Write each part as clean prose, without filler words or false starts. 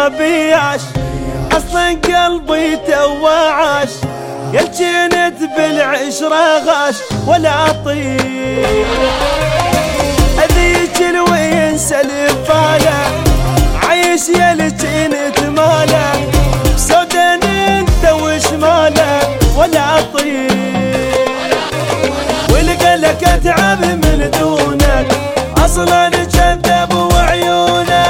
ما بيعش، اصلا قلبي توعاش، يلجنت بالعشرة غاش ولا طيب. هذيك الوينسى الفالة عايش يلجنت ماله، سودان انت وشماله ولا طيب. ولقلك اتعب من دونك، اصلا كذب وعيونك.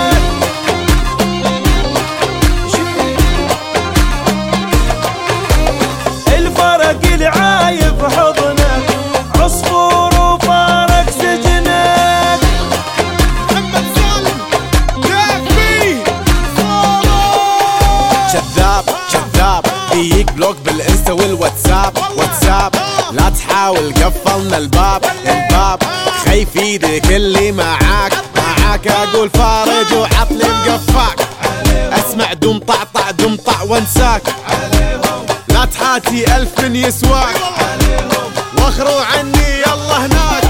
الفرق العايب حضنك، عصفور وفارق سجنك. محمد سالم كافي كذاب كذاب، بيك بلوك بالانستا والواتساب واتساب. لا تحاول قفلنا الباب خيف ايدك اللي معاك اقول فارج وعطلي مقفاك. اسمع دم طعطع دم طع وانساك، لا تحاتي الف من يسواك، واخروا عني يلا هناك.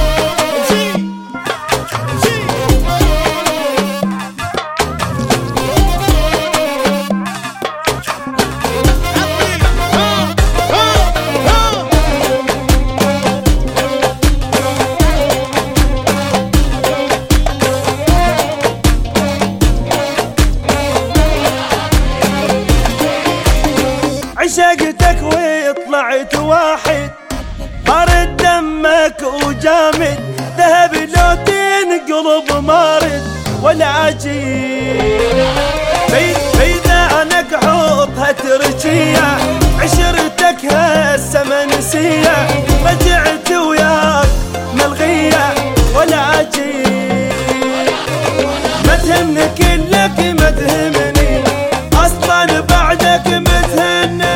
عشقتك وطلعت واحد، بارد دمك وجامد، ذهب لو تنقلب مارد ولا عجيب. بيدانك حوطها ترجية، عشرتك هسه منسية، رجعت وياك ملغية ولا عجيب. ما تهمني كلك ما تهمني، اصلا بعدك متهني.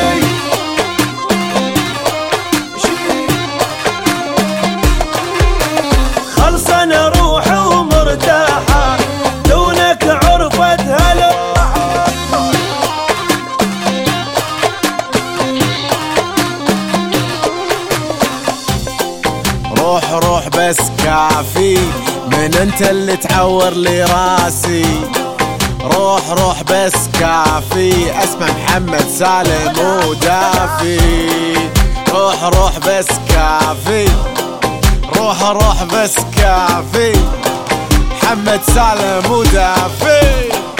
خلصنا روحي ومرتاحة، دونك عرفت هلا. روح روح بس كافي، من انت اللي تعور لي راسي. روح روح بس كافي، اسمع محمد سالم ودافي. روح روح بس كافي، روح بس كافي، محمد سالم ودافي.